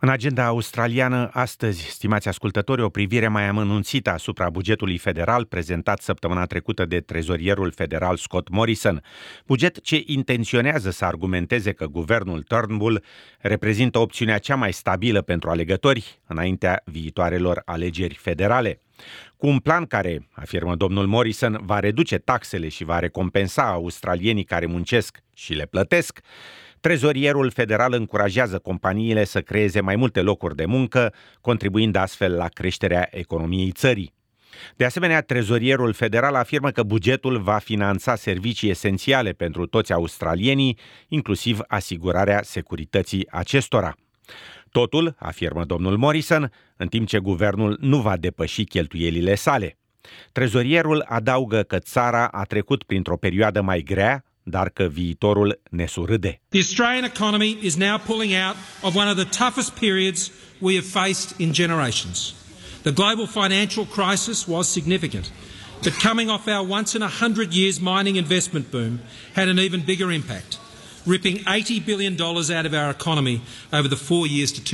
În agenda australiană, astăzi, stimați ascultători, o privire mai amănunțită asupra bugetului federal prezentat săptămâna trecută de trezorierul federal Scott Morrison. Buget ce intenționează să argumenteze că guvernul Turnbull reprezintă opțiunea cea mai stabilă pentru alegători înaintea viitoarelor alegeri federale. Cu un plan care, afirmă domnul Morrison, va reduce taxele și va recompensa australienii care muncesc și le plătesc, trezorierul federal încurajează companiile să creeze mai multe locuri de muncă, contribuind astfel la creșterea economiei țării. De asemenea, trezorierul federal afirmă că bugetul va finanța servicii esențiale pentru toți australienii, inclusiv asigurarea securității acestora. Totul, afirmă domnul Morrison, în timp ce guvernul nu va depăși cheltuielile sale. Trezorierul adaugă că țara a trecut printr-o perioadă mai grea, dar că viitorul ne surâde. The Australian economy is now pulling out of one of the toughest periods we have faced in generations. The global financial crisis was significant, but coming off our once-in-a-100 years mining investment boom had an even bigger impact, ripping $80 billion out of our economy over the 4 years to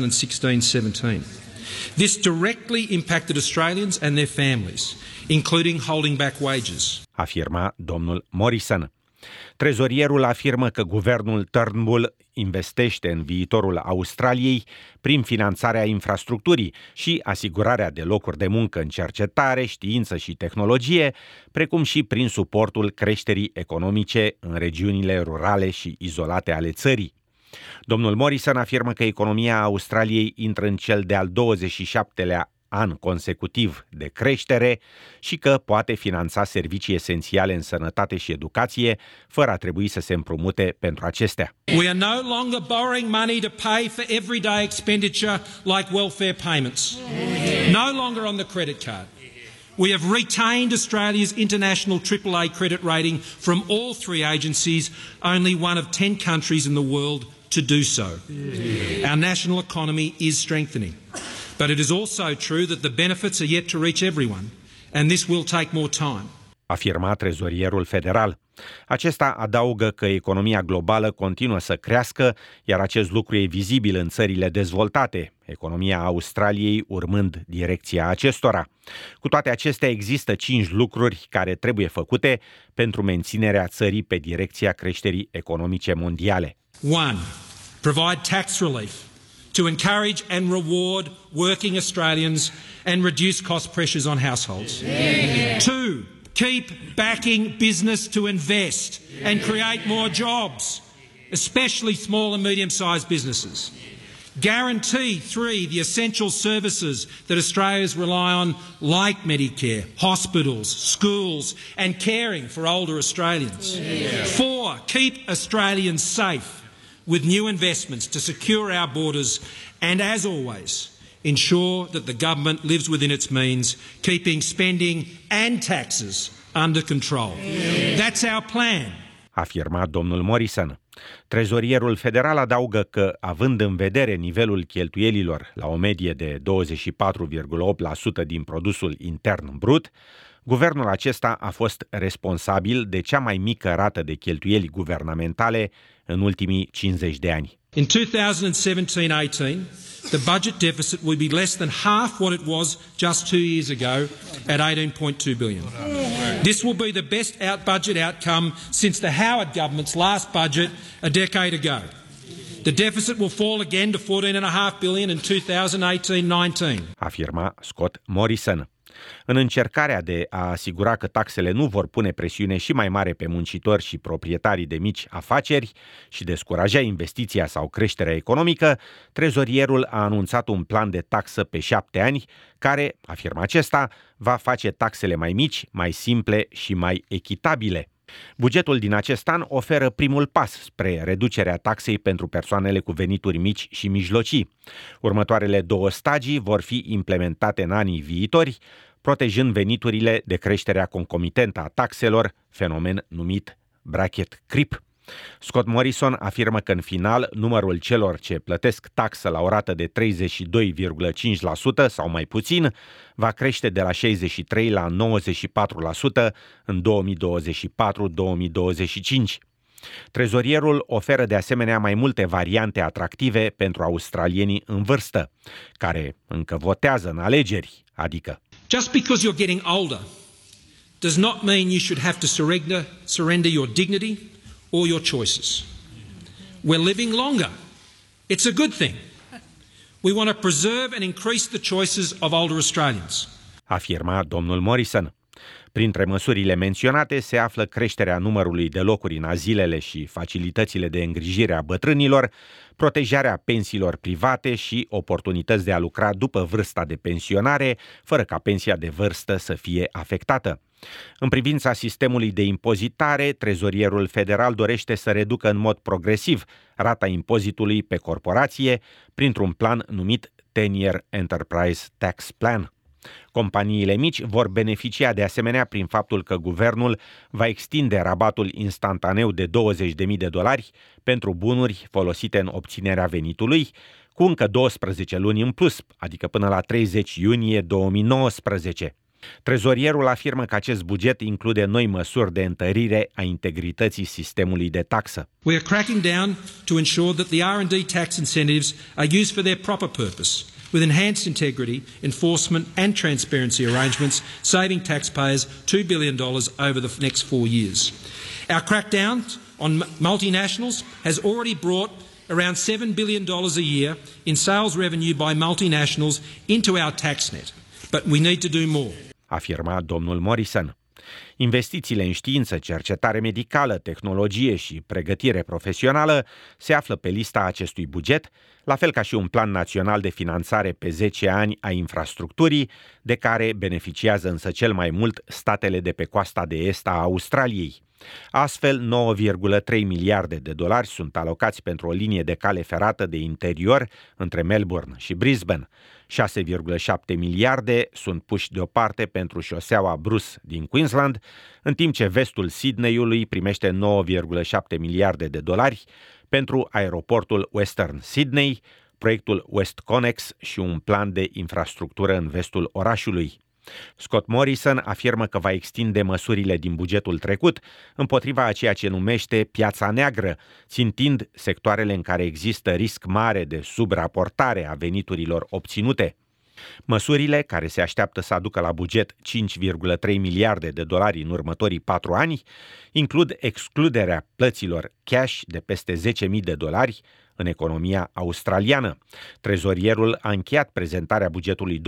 2016-17. This directly impacted Australians and their families, including holding back wages. Afirma domnul Morrison. Trezorierul afirmă că guvernul Turnbull investește în viitorul Australiei prin finanțarea infrastructurii și asigurarea de locuri de muncă în cercetare, știință și tehnologie, precum și prin suportul creșterii economice în regiunile rurale și izolate ale țării. Domnul Morrison afirmă că economia Australiei intră în cel de-al 27-lea an consecutiv de creștere și că poate finanța servicii esențiale în sănătate și educație, fără a trebui să se împrumute pentru acestea. We are no longer borrowing money to pay for everyday expenditure like welfare payments. No longer on the credit card. We have retained Australia's international AAA credit rating from all three agencies, only one of 10 countries in the world to do so. Our national economy is strengthening. But it is also true that the benefits are yet to reach everyone, and this will take more time. Afirma trezorierul federal. Acesta adaugă că economia globală continuă să crească, iar acest lucru e vizibil în țările dezvoltate, economia Australiei urmând direcția acestora. Cu toate acestea, există 5 lucruri care trebuie făcute pentru menținerea țării pe direcția creșterii economice mondiale. 1. Provide tax relief to encourage and reward working Australians and reduce cost pressures on households. 2. Keep backing business to invest and create more jobs, especially small and medium-sized businesses. Guarantee, 3, the essential services that Australians rely on, like Medicare, hospitals, schools, and caring for older Australians. 4, keep Australians safe with new investments to secure our borders and, as always, ensure that the government lives within its means, keeping spending and taxes under control. That's our plan. Afirma domnul Morrison. Trezorierul federal adaugă că, având în vedere nivelul cheltuielilor la o medie de 24,8% din produsul intern brut, guvernul acesta a fost responsabil de cea mai mică rată de cheltuieli guvernamentale în ultimii 50 de ani. In 2017-18, the budget deficit will be less than half what it was just 2 years ago at $18.2 billion. This will be the best budget outcome since the Howard government's last budget a decade ago. The deficit will fall again to $14.5 billion in 2018-19. Afirma Scott Morrison. În încercarea de a asigura că taxele nu vor pune presiune și mai mare pe muncitori și proprietarii de mici afaceri și descuraja investiția sau creșterea economică, trezorierul a anunțat un plan de taxă pe 7 ani care, afirmă acesta, va face taxele mai mici, mai simple și mai echitabile. Bugetul din acest an oferă primul pas spre reducerea taxei pentru persoanele cu venituri mici și mijlocii. Următoarele 2 stagii vor fi implementate în anii viitori, protejând veniturile de creșterea concomitentă a taxelor, fenomen numit bracket creep. Scott Morrison afirmă că în final numărul celor ce plătesc taxă la o rată de 32,5% sau mai puțin va crește de la 63 la 94% în 2024-2025. Trezorierul oferă de asemenea mai multe variante atractive pentru australienii în vârstă, care încă votează în alegeri, adică: Just because you're getting older does not mean you should have to surrender your dignity or your choices. We're living longer. It's a good thing. We want to preserve and increase the choices of older Australians. Afirma domnul Morrison. Printre măsurile menționate se află creșterea numărului de locuri în azilele și facilitățile de îngrijire a bătrânilor, protejarea pensiilor private și oportunități de a lucra după vârsta de pensionare, fără ca pensia de vârstă să fie afectată. În privința sistemului de impozitare, trezorierul federal dorește să reducă în mod progresiv rata impozitului pe corporație printr-un plan numit 10-Year Enterprise Tax Plan. Companiile mici vor beneficia de asemenea prin faptul că guvernul va extinde rabatul instantaneu de $20.000 pentru bunuri folosite în obținerea venitului, cu încă 12 luni în plus, adică până la 30 iunie 2019. Trezorierul afirmă că acest buget include noi măsuri de întărire a integrității sistemului de taxă. We are cracking down to ensure that the R&D tax incentives are used for their proper purpose, with enhanced integrity, enforcement and transparency arrangements, saving taxpayers $2 billion over the next 4 years. Our crackdown on multinationals has already brought around $7 billion a year in sales revenue by multinationals into our tax net, but we need to do more. Afirma domnul Morrison. Investițiile în știință, cercetare medicală, tehnologie și pregătire profesională se află pe lista acestui buget, la fel ca și un plan național de finanțare pe 10 ani a infrastructurii, de care beneficiază însă cel mai mult statele de pe coasta de est a Australiei. Astfel, $9,3 miliarde sunt alocați pentru o linie de cale ferată de interior între Melbourne și Brisbane. 6,7 miliarde sunt puși deoparte pentru șoseaua Bruce din Queensland, în timp ce vestul Sydneyului primește $9,7 miliarde pentru aeroportul Western Sydney, proiectul WestConnex și un plan de infrastructură în vestul orașului. Scott Morrison afirmă că va extinde măsurile din bugetul trecut împotriva a ceea ce numește piața neagră, țintind sectoarele în care există risc mare de subraportare a veniturilor obținute. Măsurile, care se așteaptă să aducă la buget $5,3 miliarde în următorii 4 ani, includ excluderea plăților cash de peste $10.000 în economia australiană. Trezorierul a încheiat prezentarea bugetului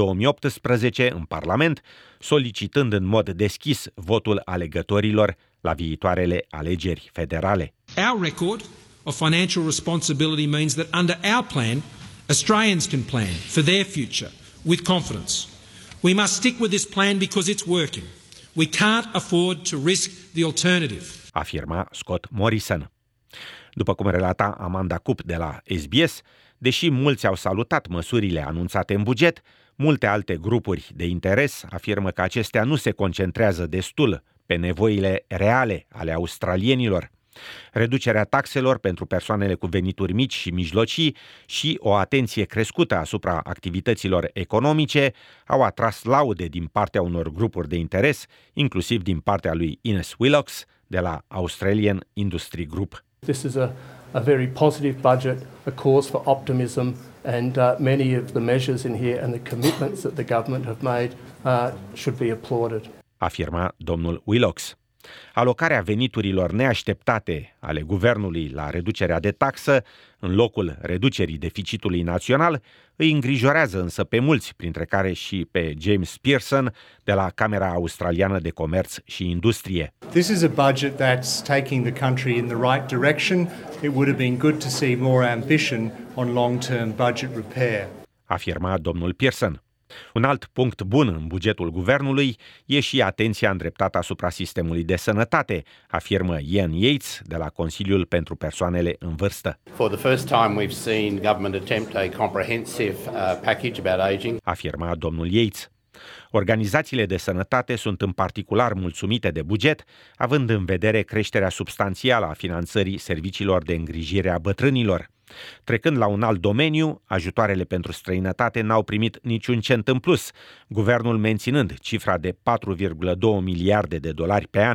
2018 în Parlament, solicitând în mod deschis votul alegătorilor la viitoarele alegeri federale. Our record of financial responsibility means that under our plan, Australians can plan for their future with confidence. We must stick with this plan because it's working. We can't afford to risk the alternative. Afirma Scott Morrison. După cum relata Amanda Coop de la SBS, deși mulți au salutat măsurile anunțate în buget, multe alte grupuri de interes afirmă că acestea nu se concentrează destul pe nevoile reale ale australienilor. Reducerea taxelor pentru persoanele cu venituri mici și mijlocii și o atenție crescută asupra activităților economice au atras laude din partea unor grupuri de interes, inclusiv din partea lui Ines Willox de la Australian Industry Group. This is a very positive budget, a cause for optimism, and many of the measures in here and the commitments that the government have made should be applauded. Afirma domnul Willox. Alocarea veniturilor neașteptate ale guvernului la reducerea de taxă, în locul reducerii deficitului național, îi îngrijorează însă pe mulți, printre care și pe James Pearson de la Camera Australiană de Comerț și Industrie. This is a budget that's taking the country in the right direction. It would have been good to see more ambition on long-term budget repair. Afirma domnul Pearson. Un alt punct bun în bugetul guvernului e și atenția îndreptată asupra sistemului de sănătate, afirmă Ian Yates de la Consiliul pentru Persoanele în Vârstă. For the first time we've seen government attempt a comprehensive package about aging. Afirma domnul Yates. Organizațiile de sănătate sunt în particular mulțumite de buget, având în vedere creșterea substanțială a finanțării serviciilor de îngrijire a bătrânilor. Trecând la un alt domeniu, ajutoarele pentru străinătate n-au primit niciun cent în plus, guvernul menținând cifra de $4,2 miliarde pe an.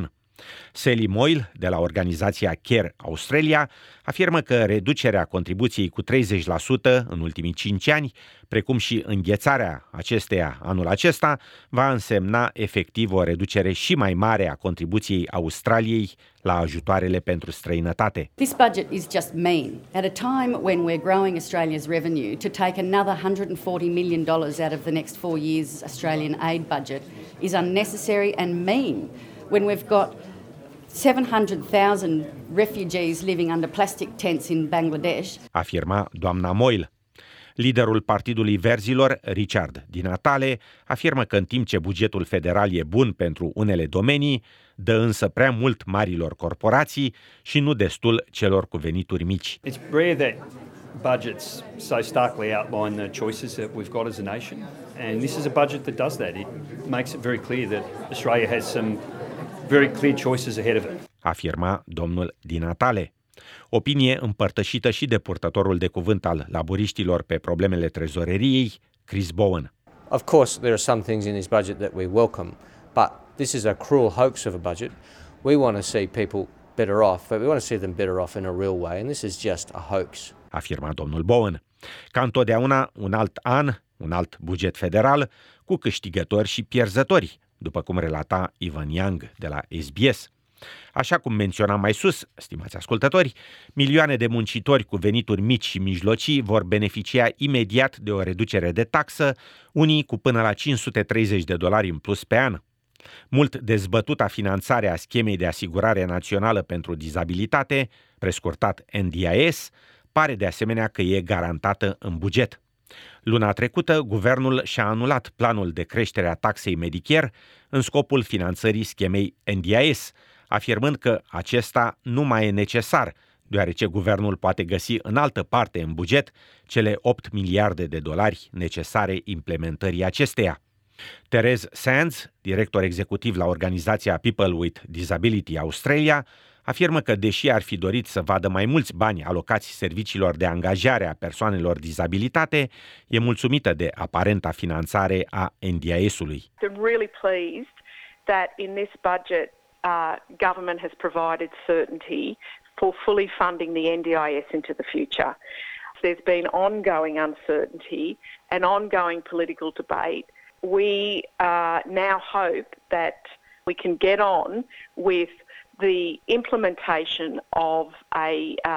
Sally Moyle, de la organizația Care Australia, afirmă că reducerea contribuției cu 30% în ultimii 5 ani, precum și înghețarea acesteia anul acesta, va însemna efectiv o reducere și mai mare a contribuției Australiei la ajutoarele pentru străinătate. This budget is just mean. At a time when we're growing Australia's revenue, to take another $140 million out of the next 4 years' Australian aid budget is unnecessary and mean. When we've got 700,000 refugees living under plastic tents in Bangladesh, afirma doamna Moyle. Liderul Partidului Verzilor, Richard Di Natale, afirmă că în timp ce bugetul federal e bun pentru unele domenii, dă însă prea mult marilor corporații și nu destul celor cu venituri mici. It's rare that budgets so starkly outline the choices that we've got as a nation, and this is a budget that does that. It makes it very clear that Australia has some very clear choices ahead of it. Afirma domnul Di Natale. Opinie împărtășită și de purtătorul de cuvânt al laburiștilor pe problemele trezoreriei, Chris Bowen. Of course, there are some things in this budget that we welcome, but this is a cruel hoax of a budget. We want to see people better off, but we want to see them better off in a real way, and this is just a hoax. Afirma domnul Bowen. Ca întotdeauna, un alt an, un alt buget federal, cu câștigători și pierzători, după cum relata Ivan Young de la SBS. Așa cum menționam mai sus, stimați ascultători, milioane de muncitori cu venituri mici și mijlocii vor beneficia imediat de o reducere de taxă, unii cu până la $530 în plus pe an. Mult dezbătuta finanțare a schemei de asigurare națională pentru dizabilitate, prescurtat NDIS, pare de asemenea că e garantată în buget. Luna trecută, guvernul și-a anulat planul de creștere a taxei Medicare în scopul finanțării schemei NDIS, afirmând că acesta nu mai e necesar, deoarece guvernul poate găsi în altă parte în buget cele $8 miliarde necesare implementării acesteia. Therese Sands, director executiv la organizația People with Disability Australia, afirmă că, deși ar fi dorit să vadă mai mulți bani alocați serviciilor de angajare a persoanelor dizabilitate, e mulțumită de aparenta finanțare a NDIS-ului. I'm really pleased that in this budget government has provided certainty for fully funding the NDIS into the future. There's been ongoing uncertainty and ongoing political debate. We now hope that we can get on with the implementation of a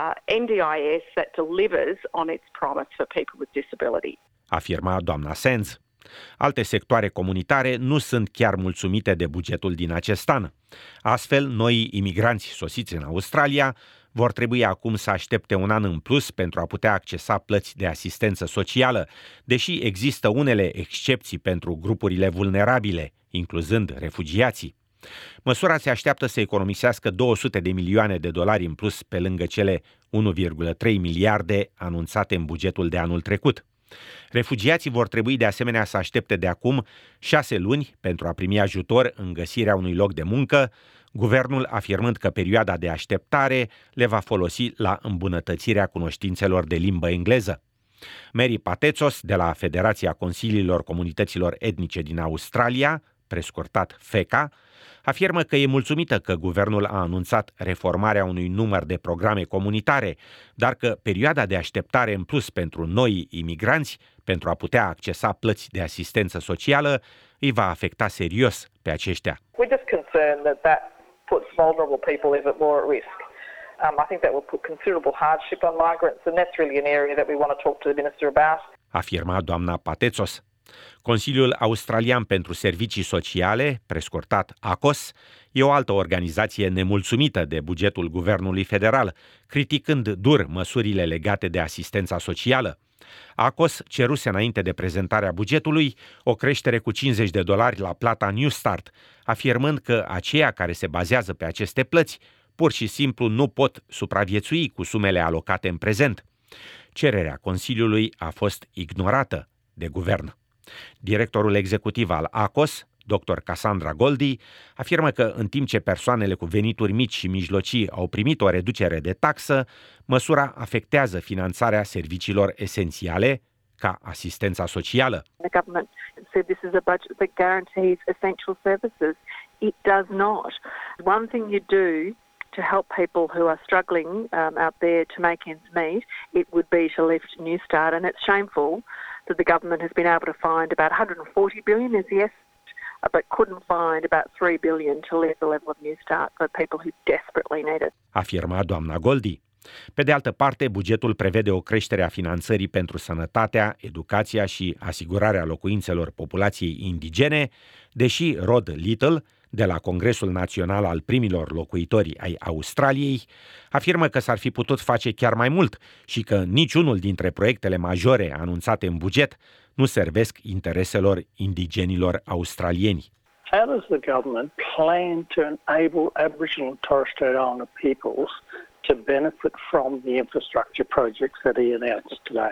NDIS that delivers on its promise for people with disability. Afirma doamna Sands. Alte sectoare comunitare nu sunt chiar mulțumite de bugetul din acest an. Astfel, noi imigranți sosiți în Australia vor trebui acum să aștepte un an în plus pentru a putea accesa plăți de asistență socială, deși există unele excepții pentru grupurile vulnerabile, incluzând refugiații. Măsura se așteaptă să economisească $200 de milioane în plus pe lângă cele 1,3 miliarde anunțate în bugetul de anul trecut. Refugiații vor trebui de asemenea să aștepte de acum 6 luni pentru a primi ajutor în găsirea unui loc de muncă, guvernul afirmând că perioada de așteptare le va folosi la îmbunătățirea cunoștințelor de limbă engleză. Mary Patetsos, de la Federația Consiliilor Comunităților Etnice din Australia, prescurtat FECA, afirmă că e mulțumită că guvernul a anunțat reformarea unui număr de programe comunitare, dar că perioada de așteptare în plus pentru noi imigranți, pentru a putea accesa plăți de asistență socială, îi va afecta serios pe aceștia. We're just concerned that puts vulnerable people even more at risk. I think that will put considerable hardship on migrants, and that's really an area that we want to talk to the minister about. Afirma doamna Patetsos. Consiliul Australian pentru Servicii Sociale, prescurtat ACOS, e o altă organizație nemulțumită de bugetul guvernului federal, criticând dur măsurile legate de asistența socială. ACOS ceruse înainte de prezentarea bugetului o creștere cu $50 la plata New Start, afirmând că aceia care se bazează pe aceste plăți pur și simplu nu pot supraviețui cu sumele alocate în prezent. Cererea Consiliului a fost ignorată de guvern. Directorul executiv al ACOS, dr. Cassandra Goldie, afirmă că în timp ce persoanele cu venituri mici și mijlocii au primit o reducere de taxă, măsura afectează finanțarea serviciilor esențiale, ca asistența socială. The government said this is a budget that guarantees essential services. It does not. One thing you do to help people who are struggling out there to make ends meet, it would be to lift Newstart, and it's shameful that the government has been able to find about $140 billion is the estimate, but couldn't find about $3 billion to lift the level of Newstart for people who desperately need it. Afirma doamna Goldie. Pe de altă parte, bugetul prevede o creștere a finanțării pentru sănătatea, educația și asigurarea locuințelor populației indigene, deși Rod Little, de la Congresul Național al primilor locuitori ai Australiei, afirmă că s-ar fi putut face chiar mai mult și că niciunul dintre proiectele majore anunțate în buget nu servesc intereselor indigenilor australieni. How does the government plan to enable Aboriginal and Torres Strait Islander peoples to benefit from the infrastructure projects that he announced today?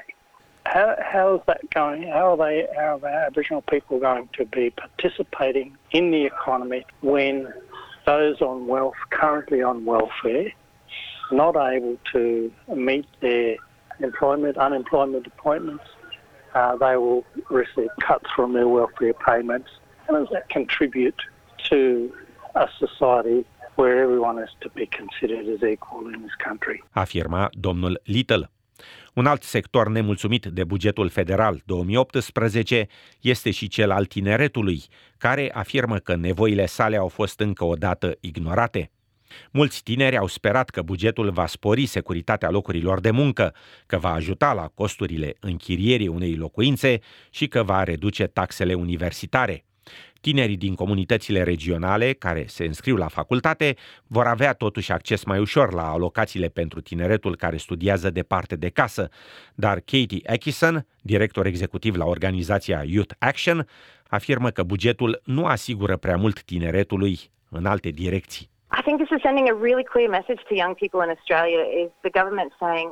How is that going? How are Aboriginal people going to be participating in the economy when those on wealth, currently on welfare, not able to meet their unemployment appointments? They will receive cuts from their welfare payments. How does that contribute to a society where everyone is to be considered as equal in this country? Afirma domnul Little. Un alt sector nemulțumit de bugetul federal 2018 este și cel al tineretului, care afirmă că nevoile sale au fost încă o dată ignorate. Mulți tineri au sperat că bugetul va spori securitatea locurilor de muncă, că va ajuta la costurile închirierii unei locuințe și că va reduce taxele universitare. Tinerii din comunitățile regionale care se înscriu la facultate vor avea totuși acces mai ușor la alocațiile pentru tineretul care studiază departe de casă, dar Katie Atkinson, director executiv la organizația Youth Action, afirmă că bugetul nu asigură prea mult tineretului în alte direcții. I think this is sending a really clear message to young people in Australia is the government saying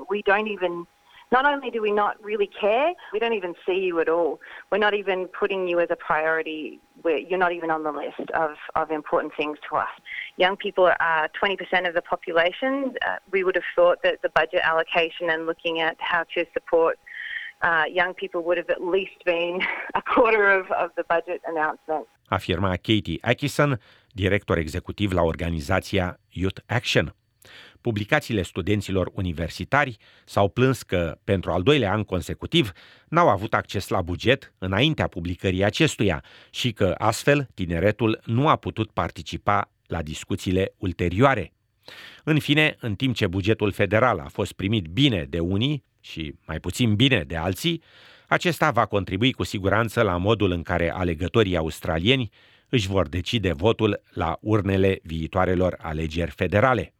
not only do we not really care, we don't even see you at all. We're not even putting you as a priority. You're not even on the list of important things to us. Young people are 20% of the population. We would have thought that the budget allocation and looking at how to support young people would have at least been a quarter of the budget announcement. Afirma Katie Atkinson, director executiv la organizația Youth Action. Publicațiile studenților universitari s-au plâns că, pentru al doilea an consecutiv, n-au avut acces la buget înaintea publicării acestuia și că, astfel, tineretul nu a putut participa la discuțiile ulterioare. În fine, în timp ce bugetul federal a fost primit bine de unii și mai puțin bine de alții, acesta va contribui cu siguranță la modul în care alegătorii australieni își vor decide votul la urnele viitoarelor alegeri federale.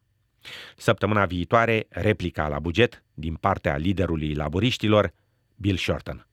Săptămâna viitoare, replica la buget din partea liderului laburiștilor, Bill Shorten.